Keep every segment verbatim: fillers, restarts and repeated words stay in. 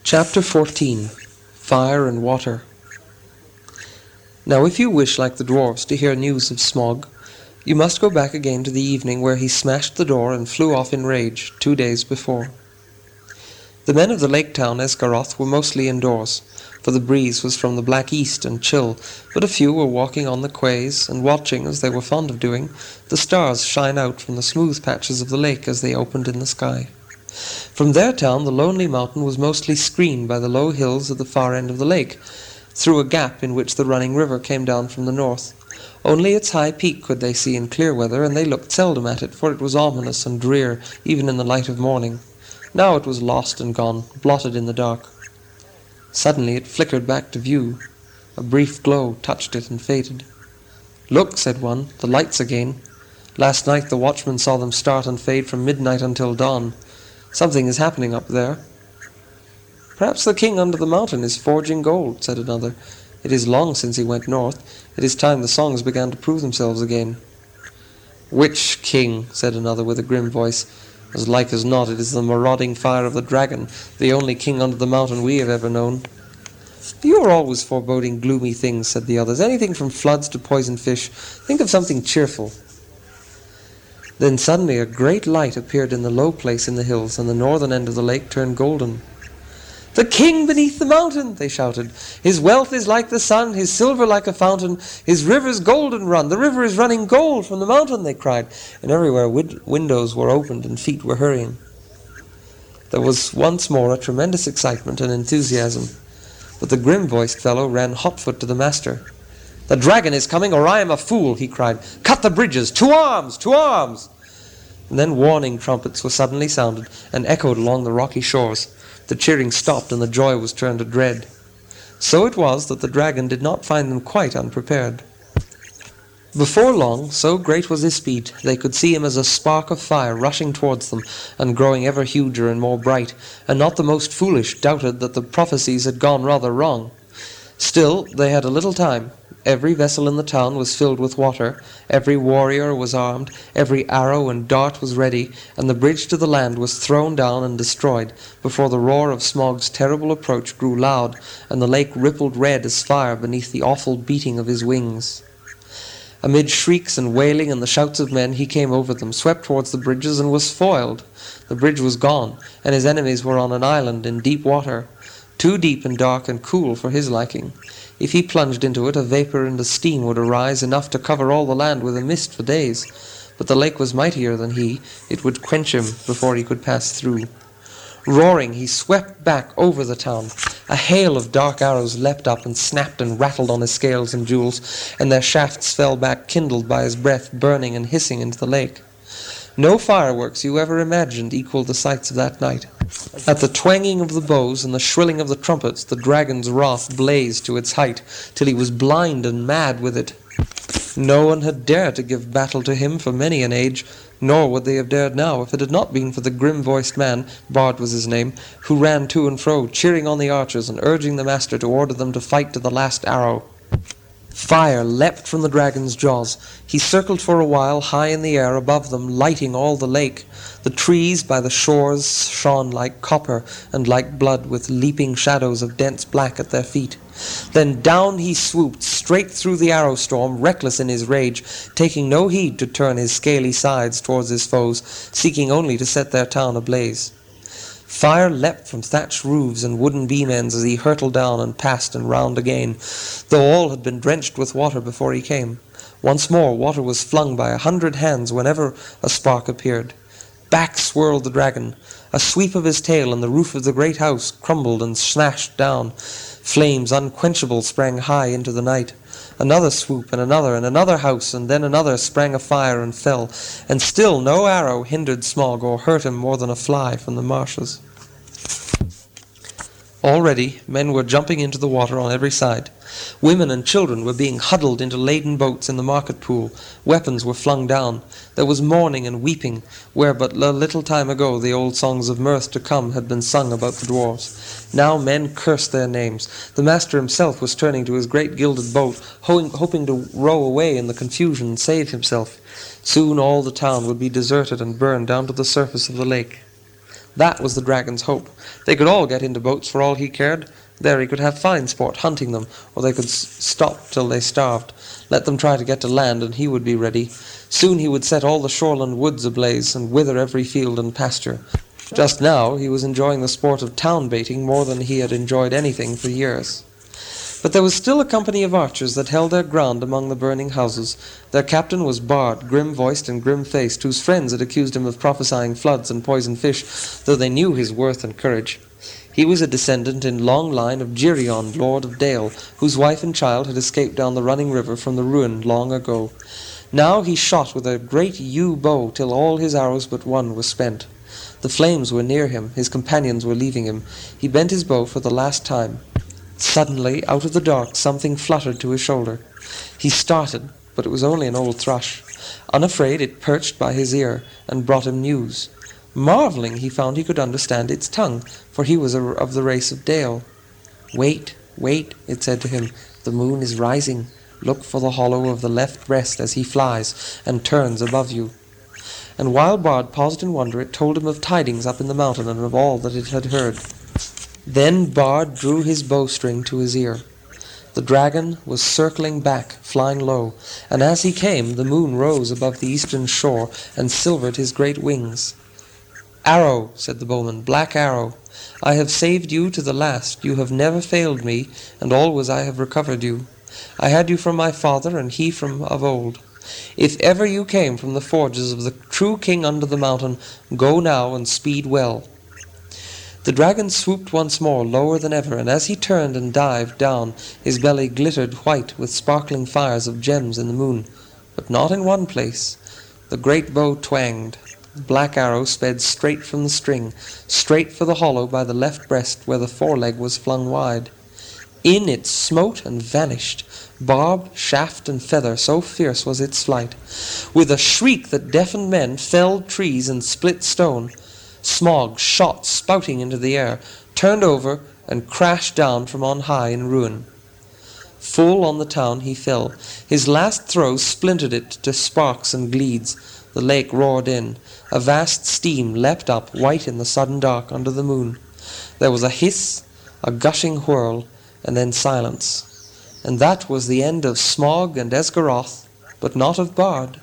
Chapter fourteen. Fire and Water. Now if you wish, like the dwarfs, to hear news of Smaug, you must go back again to the evening where he smashed the door and flew off in rage two days before. The men of the lake town Esgaroth were mostly indoors, for the breeze was from the black east and chill, but a few were walking on the quays and watching, as they were fond of doing, the stars shine out from the smooth patches of the lake as they opened in the sky. From their town the lonely mountain was mostly screened by the low hills at the far end of the lake, through a gap in which the running river came down from the north. Only its high peak could they see in clear weather, and they looked seldom at it, for it was ominous and drear even in the light of morning. Now it was lost and gone, blotted in the dark. Suddenly it flickered back to view. A brief glow touched it and faded. "Look," said one, "the lights again. Last night the watchman saw them start and fade from midnight until dawn. Something is happening up there." "Perhaps the king under the mountain is forging gold," said another. "It is long since he went north. It is time the songs began to prove themselves again." "Which king?" said another with a grim voice. "As like as not it is the marauding fire of the dragon, the only king under the mountain we have ever known." "You are always foreboding gloomy things," said the others. "Anything from floods to poisoned fish. Think of something cheerful." Then suddenly a great light appeared in the low place in the hills, and the northern end of the lake turned golden. "The king beneath the mountain!" they shouted. "His wealth is like the sun, his silver like a fountain, his rivers golden run. The river is running gold from the mountain," they cried, and everywhere wid- windows were opened and feet were hurrying. There was once more a tremendous excitement and enthusiasm, but the grim-voiced fellow ran hotfoot to the master. "The dragon is coming, or I am a fool," he cried. "Cut the bridges! To arms! To arms!" And then warning trumpets were suddenly sounded and echoed along the rocky shores. The cheering stopped and the joy was turned to dread. So it was that the dragon did not find them quite unprepared. Before long, so great was his speed, they could see him as a spark of fire rushing towards them and growing ever huger and more bright, and not the most foolish doubted that the prophecies had gone rather wrong. Still, they had a little time. Every vessel in the town was filled with water, every warrior was armed, every arrow and dart was ready, and the bridge to the land was thrown down and destroyed, before the roar of Smaug's terrible approach grew loud, and the lake rippled red as fire beneath the awful beating of his wings. Amid shrieks and wailing and the shouts of men, he came over them, swept towards the bridges, and was foiled. The bridge was gone, and his enemies were on an island in deep water, too deep and dark and cool for his liking. If he plunged into it, a vapour and a steam would arise, enough to cover all the land with a mist for days. But the lake was mightier than he. It would quench him before he could pass through. Roaring, he swept back over the town. A hail of dark arrows leapt up and snapped and rattled on his scales and jewels, and their shafts fell back, kindled by his breath, burning and hissing into the lake. No fireworks you ever imagined equalled the sights of that night. At the twanging of the bows and the shrilling of the trumpets, the dragon's wrath blazed to its height, till he was blind and mad with it. No one had dared to give battle to him for many an age, nor would they have dared now if it had not been for the grim-voiced man, Bard was his name, who ran to and fro, cheering on the archers and urging the master to order them to fight to the last arrow. Fire leapt from the dragon's jaws. He circled for a while high in the air above them, lighting all the lake. The trees by the shores shone like copper and like blood, with leaping shadows of dense black at their feet. Then down he swooped, straight through the arrow storm, reckless in his rage, taking no heed to turn his scaly sides towards his foes, seeking only to set their town ablaze. Fire leapt from thatched roofs and wooden beam ends as he hurtled down and passed and round again, though all had been drenched with water before he came. Once more water was flung by a hundred hands whenever a spark appeared. Back swirled the dragon. A sweep of his tail and the roof of the great house crumbled and smashed down. Flames unquenchable sprang high into the night. Another swoop, and another, and another house, and then another sprang afire and fell, and still no arrow hindered Smaug or hurt him more than a fly from the marshes. Already men were jumping into the water on every side. Women and children were being huddled into laden boats in the market pool. Weapons were flung down. There was mourning and weeping, where but a little time ago the old songs of mirth to come had been sung about the dwarves. Now men cursed their names. The master himself was turning to his great gilded boat, ho- hoping to row away in the confusion and save himself. Soon all the town would be deserted and burned down to the surface of the lake. That was the dragon's hope. They could all get into boats for all he cared. There he could have fine sport hunting them, or they could s- stop till they starved. Let them try to get to land, and he would be ready. Soon he would set all the shoreland woods ablaze, and wither every field and pasture. Just now he was enjoying the sport of town baiting more than he had enjoyed anything for years. But there was still a company of archers that held their ground among the burning houses. Their captain was Bard, grim-voiced and grim-faced, whose friends had accused him of prophesying floods and poisoned fish, though they knew his worth and courage. He was a descendant in long line of Geryon, Lord of Dale, whose wife and child had escaped down the running river from the ruin long ago. Now he shot with a great yew bow till all his arrows but one were spent. The flames were near him, his companions were leaving him. He bent his bow for the last time. Suddenly, out of the dark, something fluttered to his shoulder. He started, but it was only an old thrush. Unafraid, it perched by his ear, and brought him news. Marvelling, he found he could understand its tongue, for he was a, of the race of Dale. "Wait, wait," it said to him, "the moon is rising. Look for the hollow of the left breast as he flies, and turns above you." And while Bard paused in wonder, it told him of tidings up in the mountain, and of all that it had heard. Then Bard drew his bowstring to his ear. The dragon was circling back, flying low, and as he came, the moon rose above the eastern shore, and silvered his great wings. "Arrow," said the bowman, "black arrow, I have saved you to the last. You have never failed me, and always I have recovered you. I had you from my father, and he from of old. If ever you came from the forges of the true king under the mountain, go now and speed well." The dragon swooped once more, lower than ever, and as he turned and dived down, his belly glittered white with sparkling fires of gems in the moon. But not in one place. The great bow twanged. The black arrow sped straight from the string, straight for the hollow by the left breast where the foreleg was flung wide. In it smote and vanished, barbed, shaft, and feather, so fierce was its flight. With a shriek that deafened men, felled trees, and split stone, Smog shot spouting into the air, turned over, and crashed down from on high in ruin. Full on the town he fell. His last throw splintered it to sparks and gleeds. The lake roared in. A vast steam leapt up, white in the sudden dark under the moon. There was a hiss, a gushing whirl, and then silence. And that was the end of Smog and Esgaroth, but not of Bard.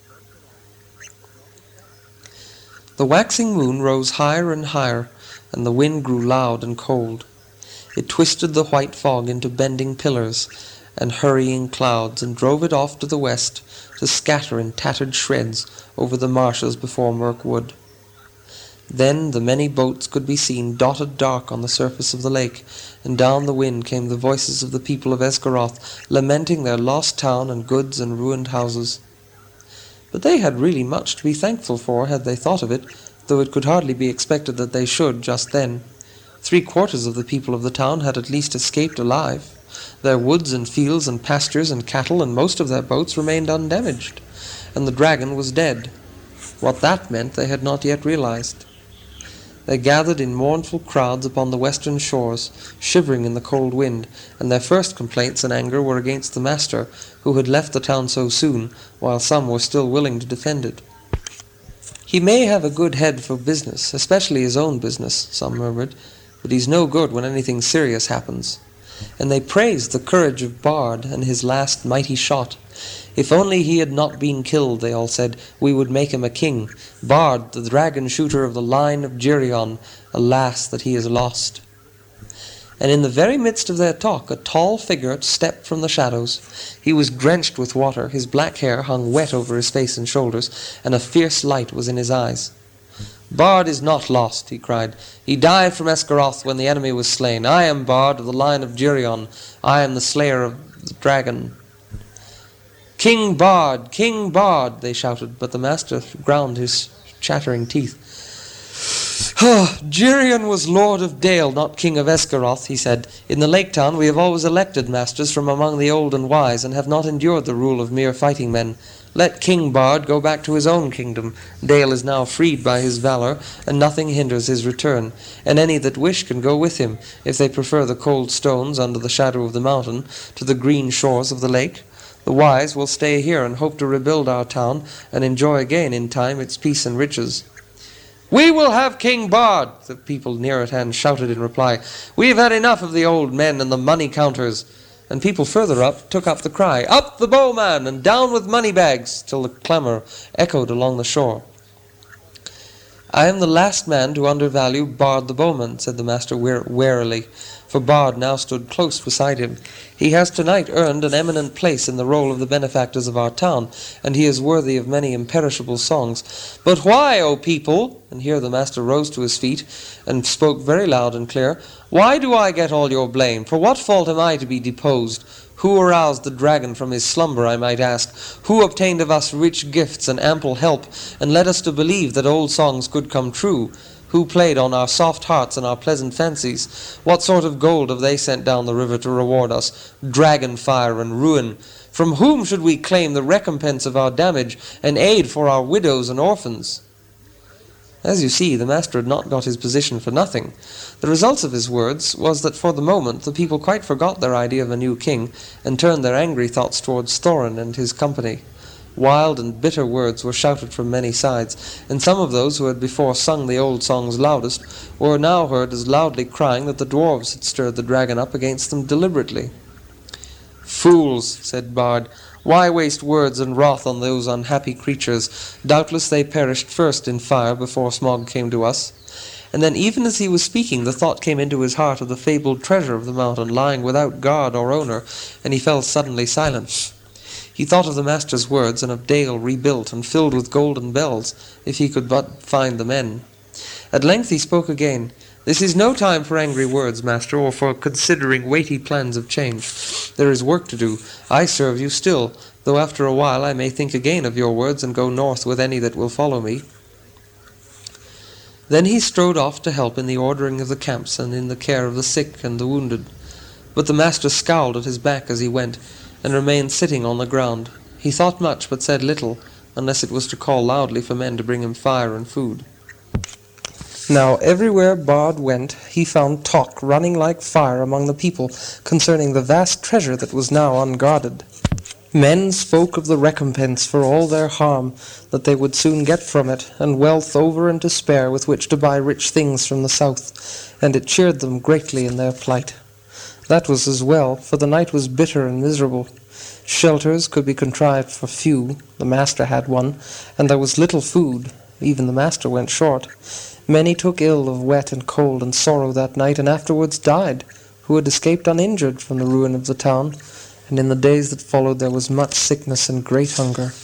The waxing moon rose higher and higher, and the wind grew loud and cold. It twisted the white fog into bending pillars and hurrying clouds, and drove it off to the west to scatter in tattered shreds over the marshes before Mirkwood. Then the many boats could be seen dotted dark on the surface of the lake, and down the wind came the voices of the people of Esgaroth, lamenting their lost town and goods and ruined houses. But they had really much to be thankful for, had they thought of it, though it could hardly be expected that they should just then. Three-quarters of the people of the town had at least escaped alive. Their woods and fields and pastures and cattle and most of their boats remained undamaged, and the dragon was dead. What that meant they had not yet realized. They gathered in mournful crowds upon the western shores, shivering in the cold wind, and their first complaints and anger were against the master, who had left the town so soon, while some were still willing to defend it. "He may have a good head for business, especially his own business," some murmured, "but he's no good when anything serious happens." And they praised the courage of Bard and his last mighty shot. "If only he had not been killed," they all said, "we would make him a king. Bard, the dragon-shooter of the line of Geryon, alas that he is lost." And in the very midst of their talk, a tall figure stepped from the shadows. He was drenched with water, his black hair hung wet over his face and shoulders, and a fierce light was in his eyes. "Bard is not lost," he cried. "He died from Esgaroth when the enemy was slain. I am Bard of the line of Geryon. I am the slayer of the dragon." "King Bard! King Bard!" they shouted, but the master ground his chattering teeth. "Oh, Geryon was Lord of Dale, not King of Esgaroth," he said. "In the Lake Town we have always elected masters from among the old and wise, and have not endured the rule of mere fighting men. Let King Bard go back to his own kingdom. Dale is now freed by his valour, and nothing hinders his return, and any that wish can go with him, if they prefer the cold stones under the shadow of the mountain to the green shores of the lake. The wise will stay here and hope to rebuild our town, and enjoy again in time its peace and riches." "We will have King Bard," the people near at hand shouted in reply. "We've had enough of the old men and the money counters." And people further up took up the cry, "Up the bowman, and down with money bags," till the clamour echoed along the shore. "I am the last man to undervalue Bard the bowman," said the master warily, for Bard now stood close beside him. "He has tonight earned an eminent place in the roll of the benefactors of our town, and he is worthy of many imperishable songs. But why, O people," and here the master rose to his feet and spoke very loud and clear, "why do I get all your blame? For what fault am I to be deposed? Who aroused the dragon from his slumber, I might ask? Who obtained of us rich gifts and ample help, and led us to believe that old songs could come true? Who played on our soft hearts and our pleasant fancies? What sort of gold have they sent down the river to reward us? Dragon fire and ruin. From whom should we claim the recompense of our damage, and aid for our widows and orphans?" As you see, the master had not got his position for nothing. The result of his words was that for the moment the people quite forgot their idea of a new king, and turned their angry thoughts towards Thorin and his company. Wild and bitter words were shouted from many sides, and some of those who had before sung the old songs loudest were now heard as loudly crying that the dwarves had stirred the dragon up against them deliberately. "Fools," said Bard, "why waste words and wrath on those unhappy creatures? Doubtless they perished first in fire before Smaug came to us." And then even as he was speaking, the thought came into his heart of the fabled treasure of the mountain lying without guard or owner, and he fell suddenly silent. He thought of the master's words, and of Dale rebuilt and filled with golden bells, if he could but find the men. At length he spoke again. "This is no time for angry words, master, or for considering weighty plans of change. There is work to do. I serve you still, though after a while I may think again of your words and go north with any that will follow me." Then he strode off to help in the ordering of the camps and in the care of the sick and the wounded. But the master scowled at his back as he went, and remained sitting on the ground. He thought much, but said little, unless it was to call loudly for men to bring him fire and food. Now everywhere Bard went, he found talk running like fire among the people concerning the vast treasure that was now unguarded. Men spoke of the recompense for all their harm that they would soon get from it, and wealth over and to spare with which to buy rich things from the south, and it cheered them greatly in their plight. That was as well, for the night was bitter and miserable. Shelters could be contrived for few, the master had one, and there was little food, even the master went short. Many took ill of wet and cold and sorrow that night, and afterwards died, who had escaped uninjured from the ruin of the town, and in the days that followed there was much sickness and great hunger.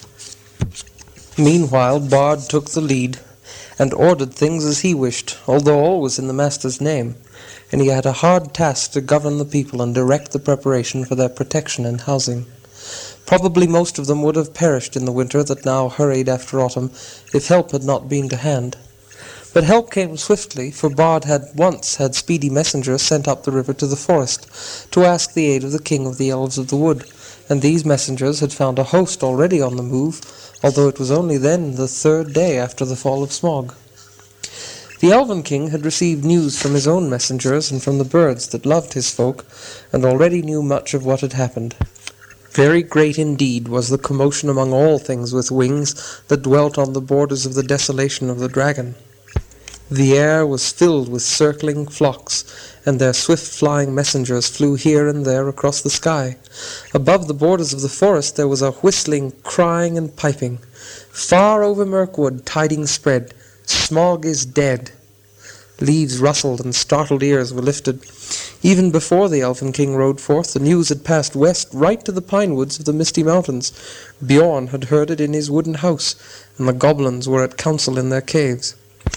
Meanwhile Bard took the lead, and ordered things as he wished, although always in the master's name, and he had a hard task to govern the people and direct the preparation for their protection and housing. Probably most of them would have perished in the winter that now hurried after autumn, if help had not been to hand. But help came swiftly, for Bard had once had speedy messengers sent up the river to the forest, to ask the aid of the king of the elves of the wood, and these messengers had found a host already on the move, although it was only then the third day after the fall of Smaug. The Elven King had received news from his own messengers and from the birds that loved his folk, and already knew much of what had happened. Very great indeed was the commotion among all things with wings that dwelt on the borders of the desolation of the dragon. The air was filled with circling flocks, and their swift-flying messengers flew here and there across the sky. Above the borders of the forest there was a whistling, crying, and piping. Far over Mirkwood tidings spread, "Smaug is dead." Leaves rustled and startled ears were lifted. Even before the Elven King rode forth, the news had passed west right to the pine woods of the Misty Mountains. Bjorn had heard it in his wooden house, and the goblins were at council in their caves.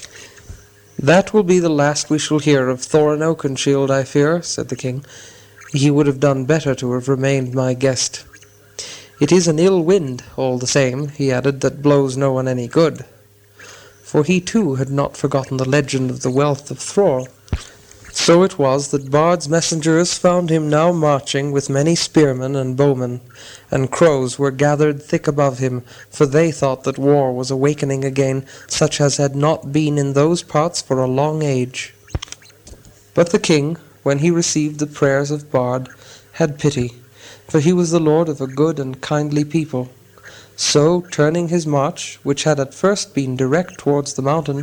"That will be the last we shall hear of Thorin Oakenshield, I fear," said the king. "He would have done better to have remained my guest. It is an ill wind, all the same," he added, "that blows no one any good." For he too had not forgotten the legend of the wealth of Thror. So it was that Bard's messengers found him now marching with many spearmen and bowmen, and crows were gathered thick above him, for they thought that war was awakening again, such as had not been in those parts for a long age. But the king, when he received the prayers of Bard, had pity, for he was the lord of a good and kindly people. So, turning his march, which had at first been direct towards the mountain,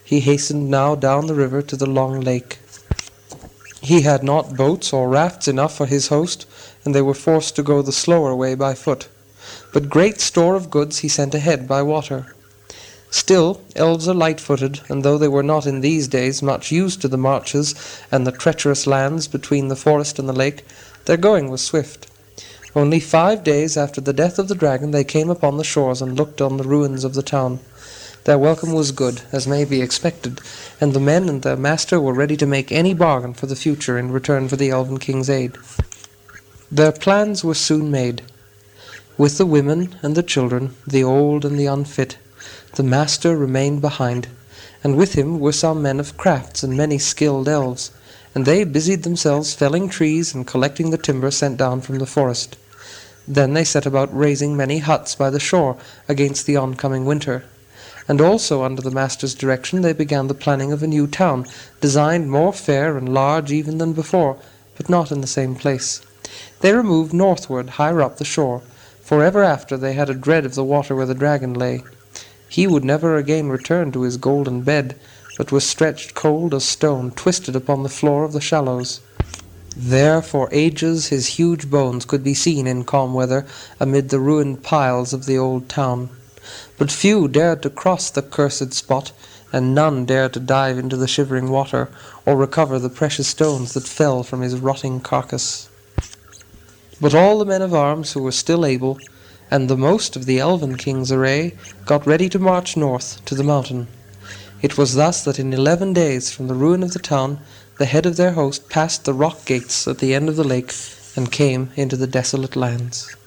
he hastened now down the river to the long lake. He had not boats or rafts enough for his host, and they were forced to go the slower way by foot. But great store of goods he sent ahead by water. Still, elves are light-footed, and though they were not in these days much used to the marches and the treacherous lands between the forest and the lake, their going was swift. Only five days after the death of the dragon they came upon the shores and looked on the ruins of the town. Their welcome was good, as may be expected, and the men and their master were ready to make any bargain for the future in return for the Elven King's aid. Their plans were soon made. With the women and the children, the old and the unfit, the master remained behind, and with him were some men of crafts and many skilled elves, and they busied themselves felling trees and collecting the timber sent down from the forest. Then they set about raising many huts by the shore against the oncoming winter. And also under the master's direction they began the planning of a new town, designed more fair and large even than before, but not in the same place. They removed northward, higher up the shore, for ever after they had a dread of the water where the dragon lay. He would never again return to his golden bed, but was stretched cold as stone, twisted upon the floor of the shallows. There for ages his huge bones could be seen in calm weather amid the ruined piles of the old town. But few dared to cross the cursed spot, and none dared to dive into the shivering water, or recover the precious stones that fell from his rotting carcass. But all the men of arms who were still able, and the most of the Elven King's array, got ready to march north to the mountain. It was thus that in eleven days from the ruin of the town, the head of their host passed the rock gates at the end of the lake, and came into the desolate lands.